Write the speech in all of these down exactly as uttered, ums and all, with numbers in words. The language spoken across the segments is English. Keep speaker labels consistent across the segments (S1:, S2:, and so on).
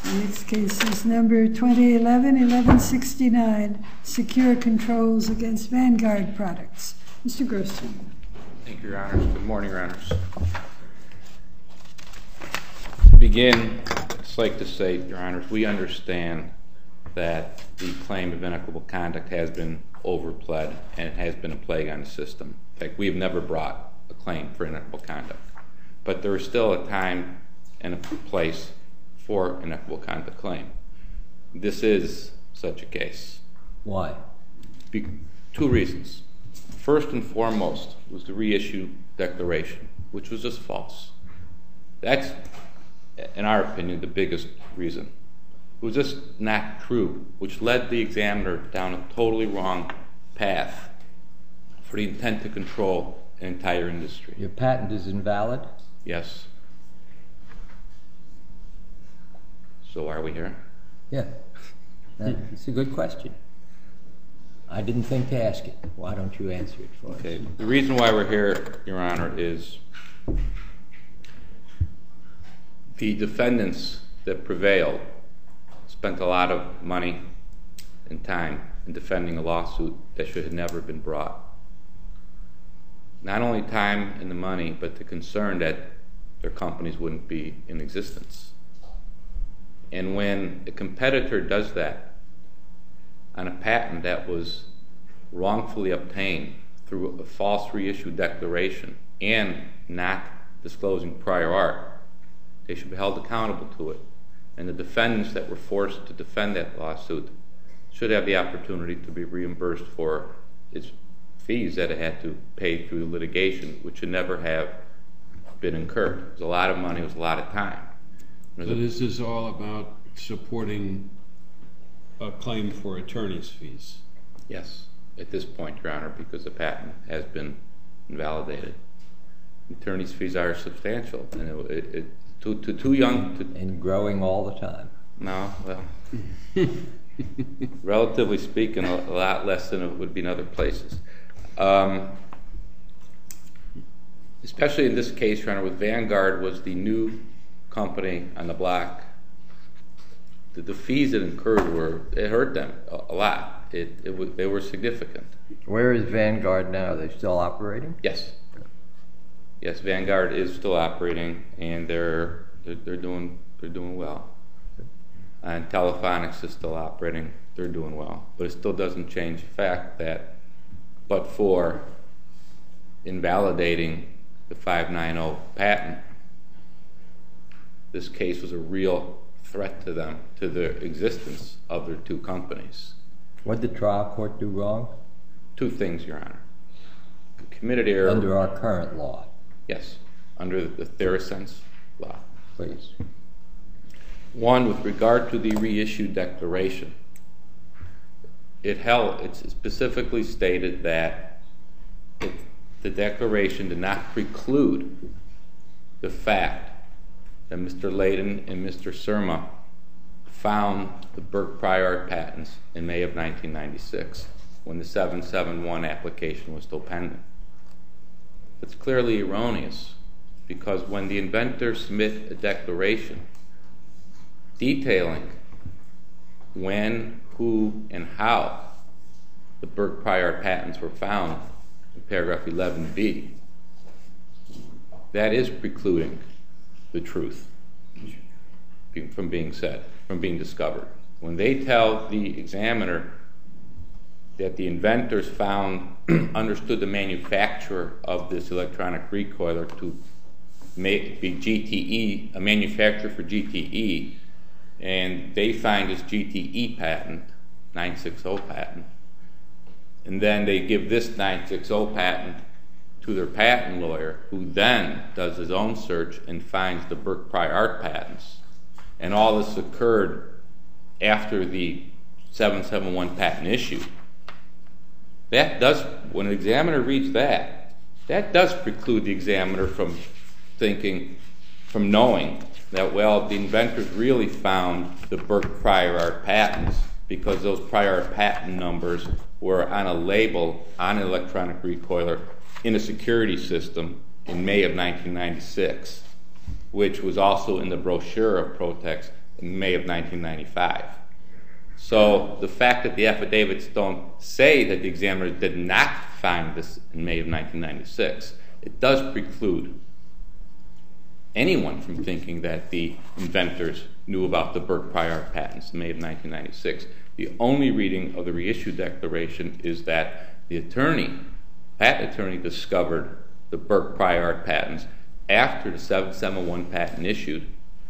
S1: The next case is number twenty eleven eleven sixty-nine, Secure Controls against Vanguard Products. Mister Grossman.
S2: Thank you, Your Honors. Good morning, Your Honors. To begin, I'd just like to say, Your Honors, we understand that the claim of inequitable conduct has been overpled and it has been a plague on the system. In fact, we have never brought a claim for inequitable conduct. But there is still a time and a place for an equitable conduct claim. This is such a case.
S3: Why?
S2: Be- two reasons. First and foremost was the reissue declaration, which was just false. That's, in our opinion, the biggest reason. It was just not true, which led the examiner down a totally wrong path for the intent to control an entire industry.
S3: Your patent is invalid?
S2: Yes. So why are we here?
S3: Yeah. It's a good question. I didn't think to ask it. Why don't you answer it for
S2: Okay.
S3: us?
S2: The reason why we're here, Your Honor, is the defendants that prevailed spent a lot of money and time in defending a lawsuit that should have never been brought. Not only time and the money, but the concern that their companies wouldn't be in existence. And when a competitor does that on a patent that was wrongfully obtained through a false reissue declaration and not disclosing prior art, they should be held accountable to it. And the defendants that were forced to defend that lawsuit should have the opportunity to be reimbursed for its fees that it had to pay through the litigation, which should never have been incurred. It was a lot of money, it was a lot of time.
S4: So this is all about supporting a claim for attorney's fees?
S2: Yes, at this point, Your Honor, because the patent has been invalidated. Attorney's fees are substantial, and it, it, it too, too, too young to...
S3: And growing all the time.
S2: No, well, relatively speaking, a, a lot less than it would be in other places. Um, especially in this case, Your Honor, with Vanguard was the new company on the block. The, the fees it incurred were, it hurt them a, a lot. It, it was, they were significant.
S3: Where is Vanguard now? Are they still operating?
S2: Yes. Yes, Vanguard is still operating, and they're they're, they're doing they're doing well. And Telephonics is still operating. They're doing well, but it still doesn't change the fact that, but for invalidating the five ninety patent, this case was a real threat to them, to the existence of their two companies.
S3: What did the trial court do wrong?
S2: Two things, Your Honor. Committed error.
S3: Under our current law?
S2: Yes, under the Theracense law.
S3: Please.
S2: One, with regard to the reissued declaration, it held, it specifically stated that it, the declaration did not preclude the fact that Mister Layden and Mister Surma found the Burke prior art patents in May of nineteen ninety-six, when the seven seventy-one application was still pending. It's clearly erroneous, because when the inventors submit a declaration detailing when, who, and how the Burke prior art patents were found in paragraph eleven B, that is precluding the truth from being said, from being discovered. When they tell the examiner that the inventors found, understood the manufacturer of this electronic recoiler to make, be G T E, a manufacturer for G T E, and they find this G T E patent, nine sixty patent, and then they give this nine sixty patent to their patent lawyer, who then does his own search and finds the Burke prior art patents. And all this occurred after the seven seventy-one patent issue. That does, when an examiner reads that, that does preclude the examiner from thinking, from knowing that, well, the inventors really found the Burke prior art patents because those prior art patent numbers were on a label on an electronic recoiler in a security system in May of nineteen ninety-six, which was also in the brochure of Protex in May of nineteen ninety-five. So the fact that the affidavits don't say that the examiner did not find this in May of nineteen ninety-six, it does preclude anyone from thinking that the inventors knew about the Burke prior art patents in May of nineteen ninety-six. The only reading of the reissue declaration is that the attorney, patent attorney, discovered the Burke prior art patents after the seven seven one patent issued,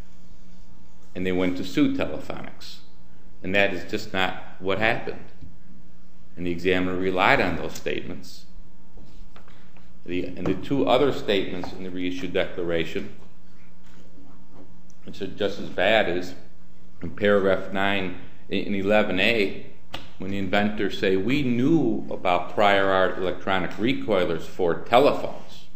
S2: and they went to sue Telephonics. And that is just not what happened. And the examiner relied on those statements. The, and the two other statements in the reissue declaration, which are just as bad, is in paragraph nine in eleven A, when the inventors say, we knew about prior art electronic recoilers for telephones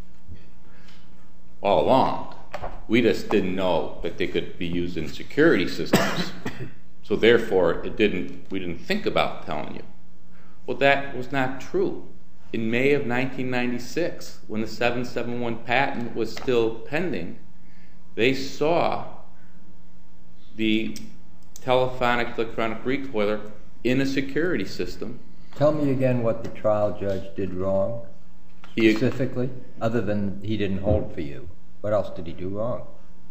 S2: all along. We just didn't know that they could be used in security systems. So therefore, it didn't, we didn't think about telling you. Well, that was not true. In May of nineteen ninety-six, when the seven seven one patent was still pending, they saw the telephonic electronic recoiler in a security system.
S3: Tell me again what the trial judge did wrong,
S2: He,
S3: specifically, other than he didn't hold for you. What else did he do wrong?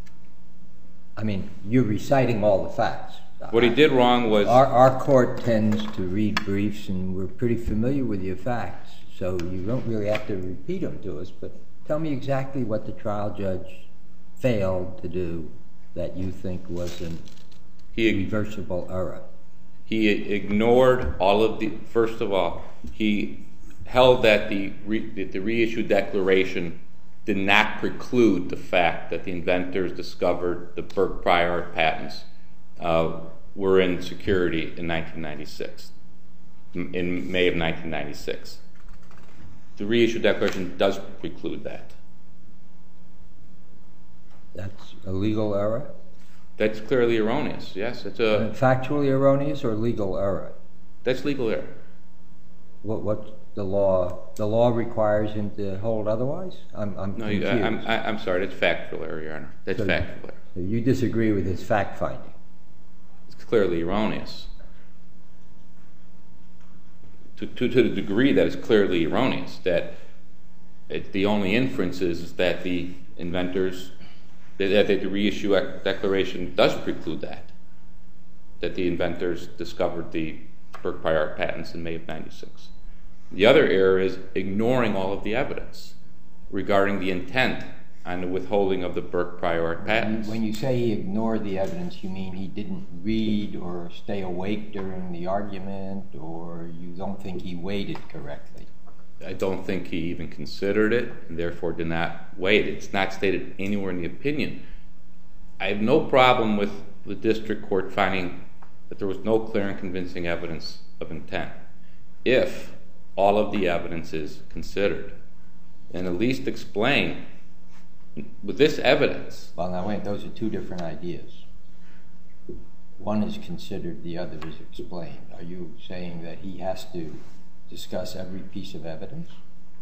S3: I mean, you're reciting all the facts.
S2: what he did wrong was...
S3: Our, our court tends to read briefs, and we're pretty familiar with your facts, so you don't really have to repeat them to us, but tell me exactly what the trial judge failed to do that you think was an
S2: he,
S3: irreversible error.
S2: He ignored all of the... First of all, he held that the, re, that the reissue declaration did not preclude the fact that the inventors discovered the Burke prior art patents uh, were in security in nineteen ninety-six, in May of nineteen ninety-six. The reissue declaration does preclude that.
S3: That's a legal error?
S2: That's clearly erroneous, yes. It's a,
S3: Uh, factually erroneous or legal error?
S2: that's legal error.
S3: What, what the law, the law requires him to hold otherwise? I'm, I'm
S2: No,
S3: confused.
S2: you, I, I'm, I, I'm sorry, that's factual error, Your Honor. That's
S3: So-
S2: factual error.
S3: So you disagree with his fact finding?
S2: It's clearly erroneous. To, to, to the degree that it's clearly erroneous, that it, the only inference is that the inventors, that, that the reissue declaration does preclude that, that the inventors discovered the Burke prior art patents in May of ninety-six. The other error is ignoring all of the evidence regarding the intent on the withholding of the Burke prior art patents.
S3: When you say he ignored the evidence, you mean he didn't read or stay awake during the argument, or you don't think he weighed it correctly?
S2: I don't think he even considered it, and therefore did not weigh it. It's not stated anywhere in the opinion. I have no problem with the district court finding that there was no clear and convincing evidence of intent, if all of the evidence is considered, and at least explain, with this evidence...
S3: Well, now wait, those are two different ideas. One is considered, the other is explained. Are you saying that he has to discuss every piece of evidence?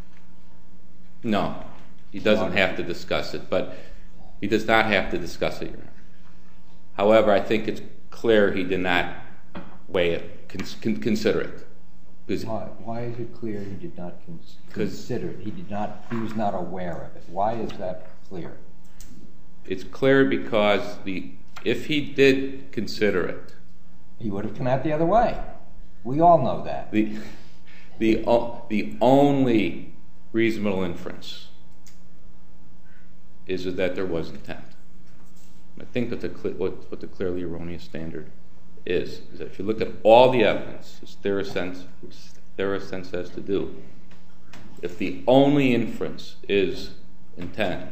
S2: No, he doesn't have to discuss it, but he does not have to discuss it, Your Honor. However, I think it's clear he did not weigh it, con- con- consider it.
S3: Why? Why is it clear he did not con- consider it? He did not. He was not aware of it. Why is that clear?
S2: It's clear because the if he did consider it,
S3: he would have come out the other way. We all know that.
S2: The the the only reasonable inference is that there was intent. I think that the what, what the clearly erroneous standard is, is that if you look at all the evidence, as Theracense, Theracense says to do, if the only inference is intent,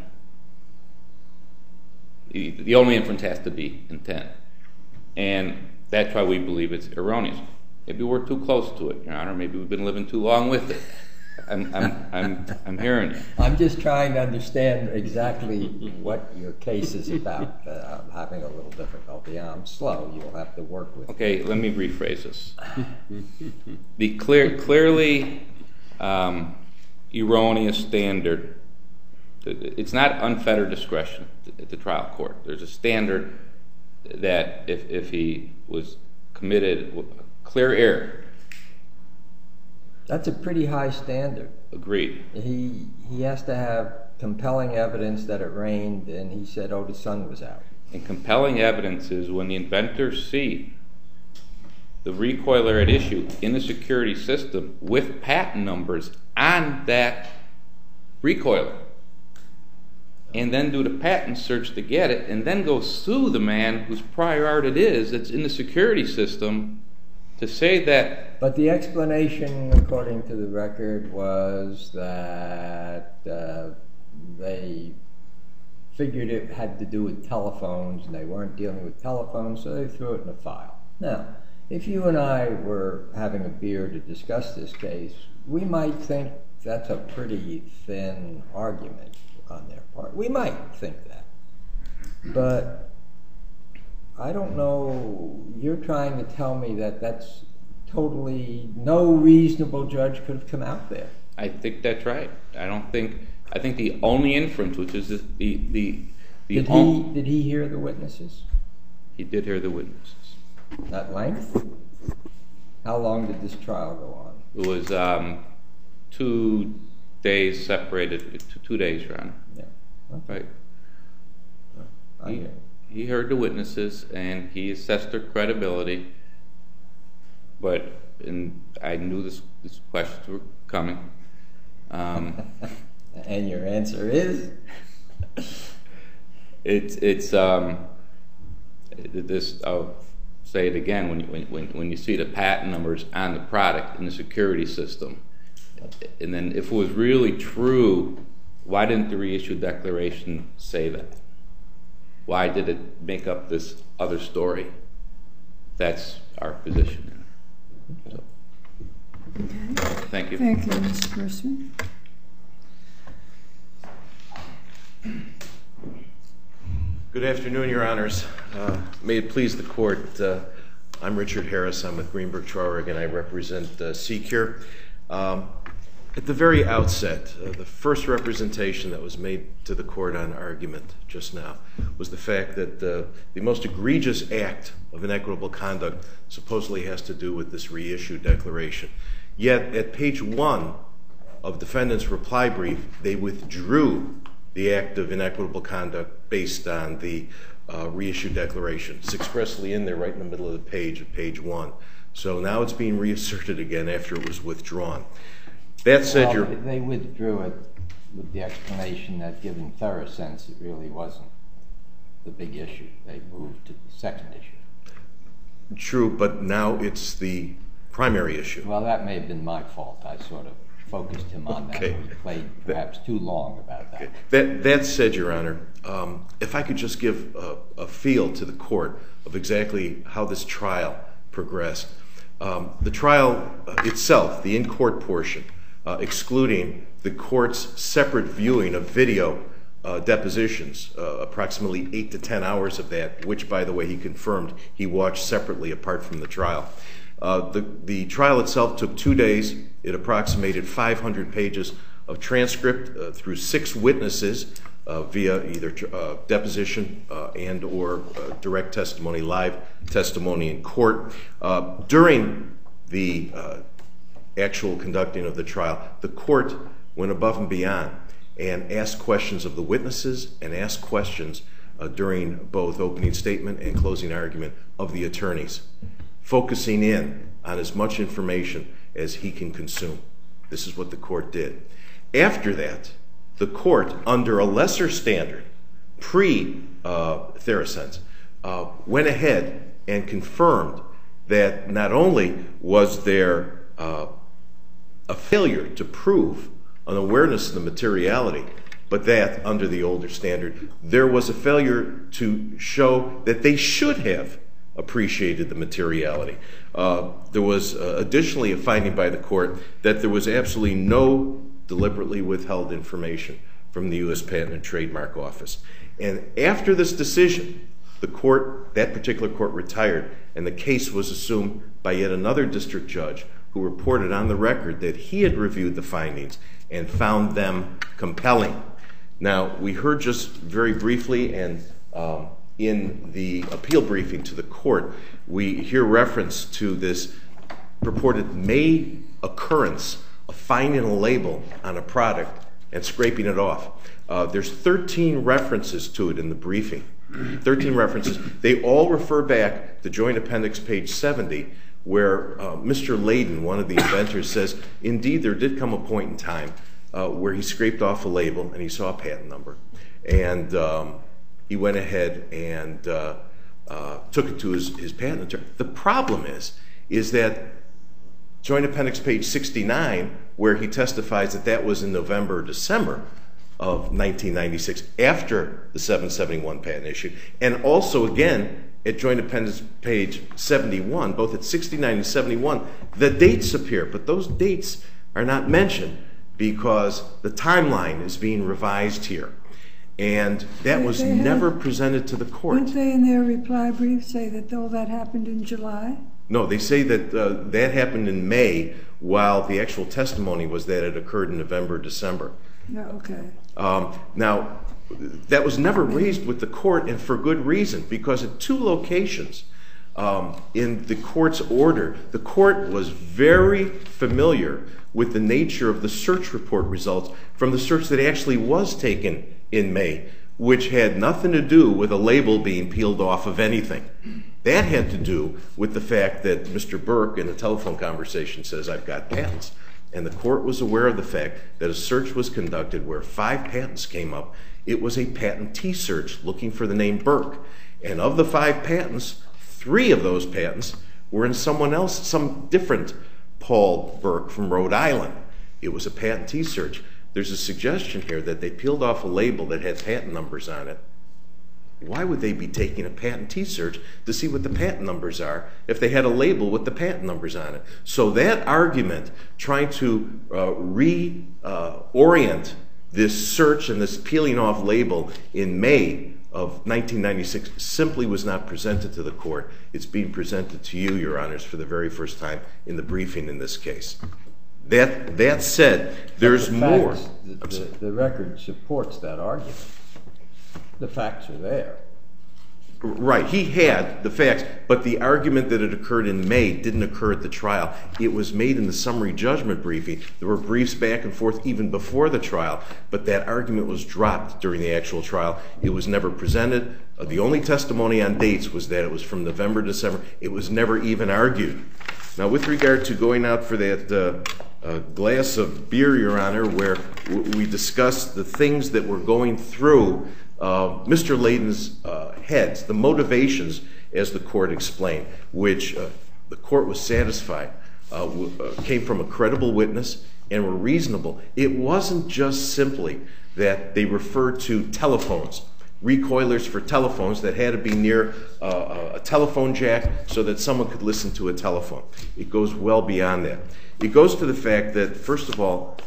S2: the, the only inference has to be intent. And that's why we believe it's erroneous. Maybe we're too close to it, Your Honor. Maybe we've been living too long with it. I'm, I'm, I'm, I'm hearing you.
S3: I'm just trying to understand exactly what your case is about. Uh, I'm having a little difficulty. I'm slow. You'll have to work with
S2: Okay, let me rephrase this. The clear, clearly um, erroneous standard, it's not unfettered discretion at the trial court. There's a standard that if, if he was committed clear error.
S3: That's a pretty high standard.
S2: Agreed.
S3: He he has to have compelling evidence that it rained, and he said, oh, the sun was out.
S2: And compelling evidence is when the inventors see the recoiler at issue in the security system with patent numbers on that recoiler, and then do the patent search to get it, and then go sue the man whose prior art it is that's in the security system to say that.
S3: But the explanation, according to the record, was that uh, they figured it had to do with telephones, and they weren't dealing with telephones, so they threw it in a file. Now, if you and I were having a beer to discuss this case, we might think that's a pretty thin argument on their part. We might think that. But I don't know, you're trying to tell me that that's totally, no reasonable judge could have come out there.
S2: I think that's right. I don't think, I think the only inference, which is the, the, the, the
S3: did, he, did he hear the witnesses?
S2: He did hear the witnesses.
S3: At length? How long did this trial go on?
S2: It was um, two days separated, two, two days, Your Honor.
S3: Yeah. Okay.
S2: Right.
S3: I
S2: He,
S3: hear.
S2: he heard the witnesses, and he assessed their credibility, but and I knew this, these questions were coming. Um,
S3: and your answer is?
S2: it's, it's um, this, I'll say it again, when you, when, when you see the patent numbers on the product in the security system, and then if it was really true, why didn't the reissue declaration say that? Why did it make up this other story? That's our position. So,
S1: Okay.
S2: thank you.
S1: Thank you, Mister Grossman.
S5: Good afternoon, Your Honors. Uh, may it please the Court, uh, I'm Richard Harris. I'm with Greenberg Traurig, and I represent uh, Secure. Um, at the very outset, uh, the first representation that was made to the Court on argument just now was the fact that uh, the most egregious act of inequitable conduct supposedly has to do with this reissue declaration. Yet, at page one of defendant's reply brief, they withdrew the act of inequitable conduct based on the uh, reissue declaration. It's expressly in there right in the middle of the page at page one. So now it's being reasserted again after it was withdrawn. That said,
S3: well,
S5: you're...
S3: they withdrew it with the explanation that given thorough sense, it really wasn't the big issue. They moved to the second issue.
S5: True, but now it's the primary issue.
S3: Well, that may have been my fault. I sort of focused him on
S5: Okay.
S3: that. We played perhaps too long about that.
S5: Okay. That, that said, Your Honor, um, if I could just give a, a feel to the Court of exactly how this trial progressed. Um, the trial uh, itself, the in-court portion, uh, excluding the Court's separate viewing of video uh, depositions, uh, approximately eight to ten hours of that, which, by the way, he confirmed he watched separately apart from the trial. Uh, the, the trial itself took two days. It approximated five hundred pages of transcript uh, through six witnesses uh, via either uh, deposition uh, and or uh, direct testimony, live testimony in court. Uh, during the uh, actual conducting of the trial, the court went above and beyond and asked questions of the witnesses and asked questions uh, during both opening statement and closing argument of the attorneys, focusing in on as much information as he can consume. This is what the court did. After that, the court, under a lesser standard, pre-Theracense, uh, went ahead and confirmed that not only was there uh, a failure to prove an awareness of the materiality, but that, under the older standard, there was a failure to show that they should have appreciated the materiality. Uh, there was uh, additionally a finding by the court that there was absolutely no deliberately withheld information from the U S Patent and Trademark Office. And after this decision, the court, that particular court, retired, and the case was assumed by yet another district judge who reported on the record that he had reviewed the findings and found them compelling. Now, we heard just very briefly, and um, in the appeal briefing to the court, we hear reference to this purported May occurrence of finding a label on a product and scraping it off. Uh, there's thirteen references to it in the briefing. thirteen references. They all refer back to Joint Appendix page seventy, where uh, Mister Layden, one of the inventors, says, indeed, there did come a point in time uh, where he scraped off a label and he saw a patent number. And um, he went ahead and uh, uh, took it to his, his patent attorney. The problem is, is that Joint Appendix page sixty-nine, where he testifies that that was in November or December of nineteen ninety-six, after the seven seventy-one patent issued, and also again at Joint Appendix page seventy-one, both at sixty-nine and seventy-one, the dates appear, but those dates are not mentioned because the timeline is being revised here. And that was
S1: They- they
S5: never
S1: have-
S5: presented to the court.
S1: Didn't they, in their reply brief, say that all that happened in July?
S5: No, they say that uh, that happened in May, while the actual testimony was that it occurred in November, December.
S1: No, okay.
S5: Um, now, that was never raised with the court, and for good reason, because at two locations um, in the court's order, the court was very familiar with the nature of the search report results from the search that actually was taken in May, which had nothing to do with a label being peeled off of anything. That had to do with the fact that Mister Burke in a telephone conversation says, I've got patents. And the court was aware of the fact that a search was conducted where five patents came up. It was a patentee search looking for the name Burke. And of the five patents, three of those patents were in someone else, some different Paul Burke from Rhode Island. It was a patentee search. There's a suggestion here that they peeled off a label that had patent numbers on it. Why would they be taking a patentee search to see what the patent numbers are if they had a label with the patent numbers on it? So that argument, trying to uh, reorient uh, this search and this peeling off label in May of nineteen ninety-six, simply was not presented to the court. It's being presented to you, Your Honors, for the very first time in the briefing in this case. That, that said, there's
S3: the
S5: more.
S3: Facts, the, the, the record supports that argument. The facts are there.
S5: Right, he had the facts, but the argument that it occurred in May didn't occur at the trial. It was made in the summary judgment briefing. There were briefs back and forth even before the trial, but that argument was dropped during the actual trial. It was never presented. Uh, the only testimony on dates was that it was from November, December. It was never even argued. Now, with regard to going out for that uh, uh, glass of beer, Your Honor, where w we discussed the things that were going through Uh, Mister Layden's uh, heads, the motivations, as the court explained, which uh, the court was satisfied uh, w uh, came from a credible witness and were reasonable. It wasn't just simply that they referred to telephones, recoilers for telephones that had to be near uh, a telephone jack so that someone could listen to a telephone. It goes well beyond that. It goes to the fact that, first of all,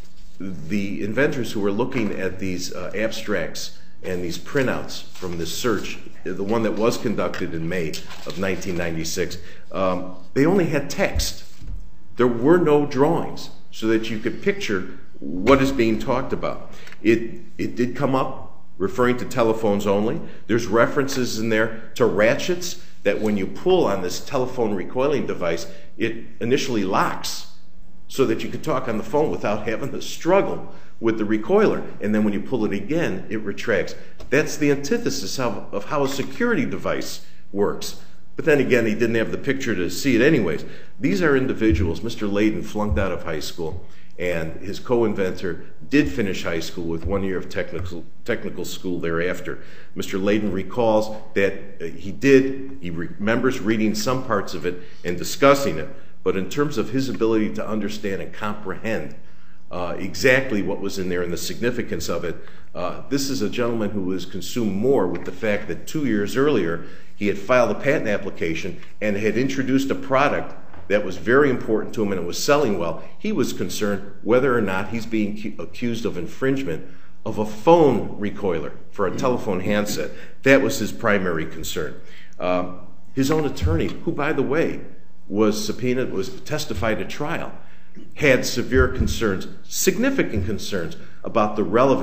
S5: the inventors who were looking at these uh, abstracts and these printouts from this search, the one that was conducted in May of nineteen ninety-six, um, they only had text. There were no drawings so that you could picture what is being talked about. It, it did come up referring to telephones only. There's references in there to ratchets that when you pull on this telephone recoiling device, it initially locks so that you could talk on the phone without having to struggle with the recoiler, and then when you pull it again, it retracts. That's the antithesis of, of how a security device works. But then again, he didn't have the picture to see it anyways. These are individuals. Mister Layden flunked out of high school, and his co-inventor did finish high school with one year of technical, technical school thereafter. Mister Layden recalls that he did, he remembers reading some parts of it and discussing it, but in terms of his ability to understand and comprehend Uh, exactly what was in there and the significance of it. Uh, this is a gentleman who was consumed more with the fact that two years earlier he had filed a patent application and had introduced a product that was very important to him and it was selling well. He was concerned whether or not he's being accused of infringement of a phone recoiler for a telephone handset. That was his primary concern. Um, his own attorney, who by the way was subpoenaed, was testified at trial, had severe concerns, significant concerns about the relevance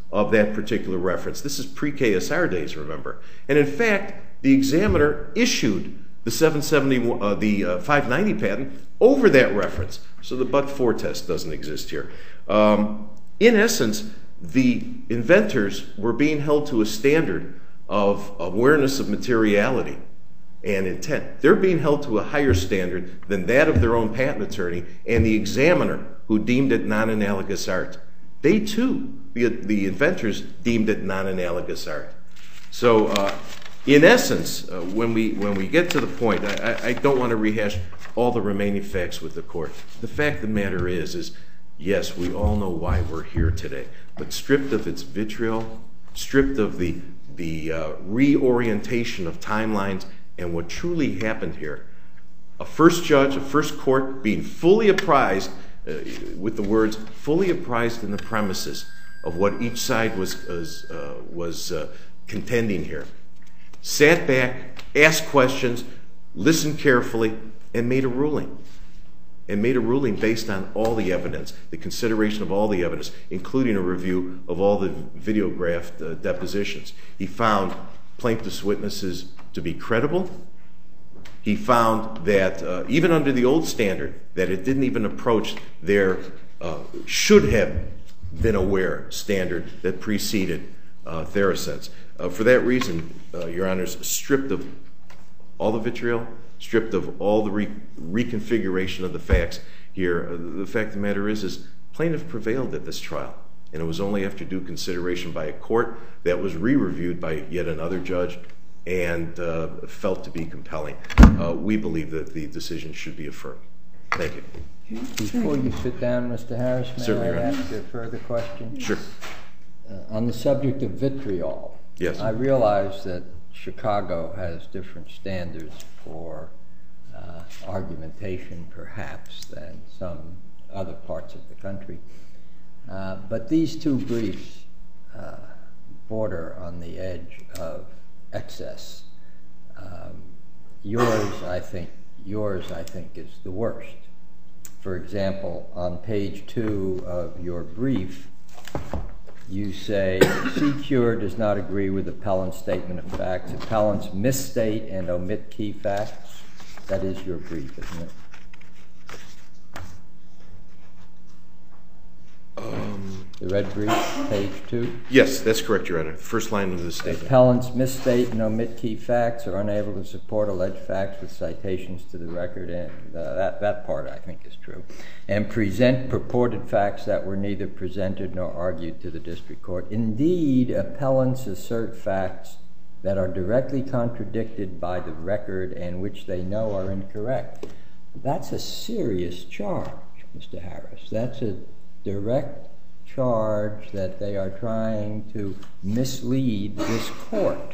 S5: of that particular reference. This is pre-K S R days, remember. And in fact, the examiner issued the seven seventy, uh, the uh, five ninety patent over that reference. So the but-for test doesn't exist here. Um, in essence, the inventors were being held to a standard of awareness of materiality and intent. They're being held to a higher standard than that of their own patent attorney and the examiner who deemed it non-analogous art. They too, the, the inventors, deemed it non-analogous art. So uh, in essence, uh, when, we, when we get to the point, I, I don't want to rehash all the remaining facts with the court. The fact of the matter is, is yes, we all know why we're here today, but stripped of its vitriol, stripped of the, the uh, reorientation of timelines and what truly happened here, a first judge, a first court being fully apprised, uh, with the words, fully apprised in the premises of what each side was, was, uh, was uh, contending here, sat back, asked questions, listened carefully, and made a ruling. And made a ruling based on all the evidence, the consideration of all the evidence, including a review of all the videographed uh, depositions. He found plaintiff's witnesses to be credible. He found that uh, even under the old standard, that it didn't even approach their uh, should have been aware standard that preceded uh, Theracense. Uh, for that reason, uh, Your Honors, stripped of all the vitriol, stripped of all the re reconfiguration of the facts here, uh, the fact of the matter is, is plaintiff prevailed at this trial. And it was only after due consideration by a court that was re-reviewed by yet another judge and uh, felt to be compelling. Uh, we believe that the decision should be affirmed. Thank you.
S3: Before you sit down, Mister Harris, may
S5: Certainly,
S3: I ask a further question?
S5: Sure.
S3: Uh, on the subject of vitriol,
S5: Yes.
S3: I realize that Chicago has different standards for uh, argumentation, perhaps, than some other parts of the country. Uh, but these two briefs uh, border on the edge of excess. Um, yours, I think, yours, I think, is the worst. For example, on page two of your brief, you say, C-Cure does not agree with appellant's statement of facts. Appellants misstate and omit key facts. That is your brief, isn't it?
S5: Um,
S3: The red brief, page two.
S5: yes, that's correct, Your Honor. First line of the statement.
S3: Appellants misstate and omit key facts, are unable to support alleged facts with citations to the record, and uh, that, that part I think is true, and present purported facts that were neither presented nor argued to the district court. Indeed, appellants assert facts that are directly contradicted by the record and which they know are incorrect. That's a serious charge, Mister Harris. That's a direct charge that they are trying to mislead this court.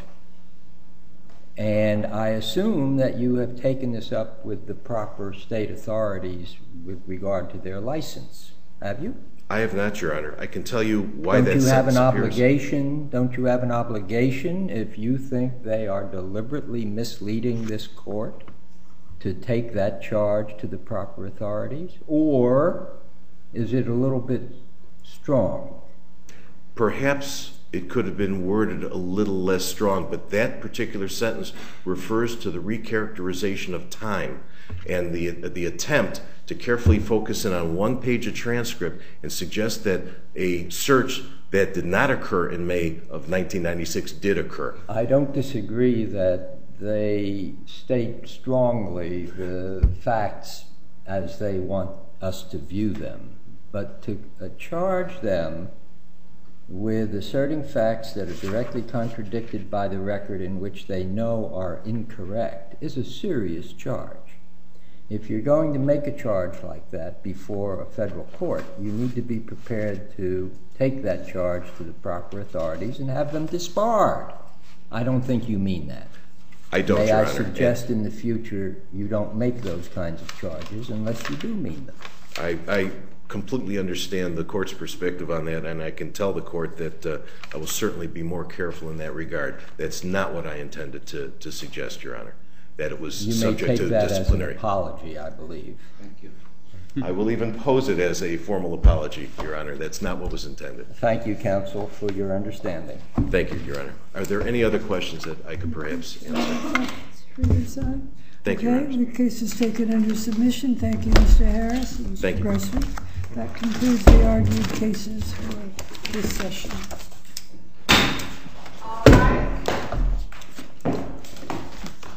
S3: And I assume that you have taken this up with the proper state authorities with regard to their license. Have you?
S5: I have not, Your Honor. I can tell you why that
S3: Don't you have an
S5: sentence appears.
S3: obligation? Don't you have an obligation if you think they are deliberately misleading this court to take that charge to the proper authorities? Or is it a little bit strong?
S5: Perhaps it could have been worded a little less strong, but that particular sentence refers to the recharacterization of time and the, the attempt to carefully focus in on one page of transcript and suggest that a search that did not occur in May of nineteen ninety-six did occur.
S3: I don't disagree that they state strongly the facts as they want us to view them, but to uh, charge them with asserting facts that are directly contradicted by the record in which they know are incorrect is a serious charge. If you're going to make a charge like that before a federal court, you need to be prepared to take that charge to the proper authorities and have them disbarred. I don't think you mean that.
S5: I don't,
S3: May
S5: Your
S3: I
S5: Honor.
S3: suggest in the future you don't make those kinds of charges unless you do mean them.
S5: I, I completely understand the court's perspective on that, and I can tell the court that uh, I will certainly be more careful in that regard. That's not what I intended to, to suggest, Your Honor, that it was
S3: You may
S5: subject
S3: take
S5: to
S3: that
S5: disciplinary.
S3: as an apology, I believe.
S2: Thank you.
S5: I will even pose it as a formal apology, Your Honor. That's not what was intended.
S3: Thank you, counsel, for your understanding.
S5: Thank you, Your Honor. Are there any other questions that I could perhaps answer? Thank you, Your
S1: Okay,
S5: Honor.
S1: the case is taken under submission. Thank you, Mister Harris and Mister
S5: Thank you.
S1: Grossman. That concludes the argued cases for this session.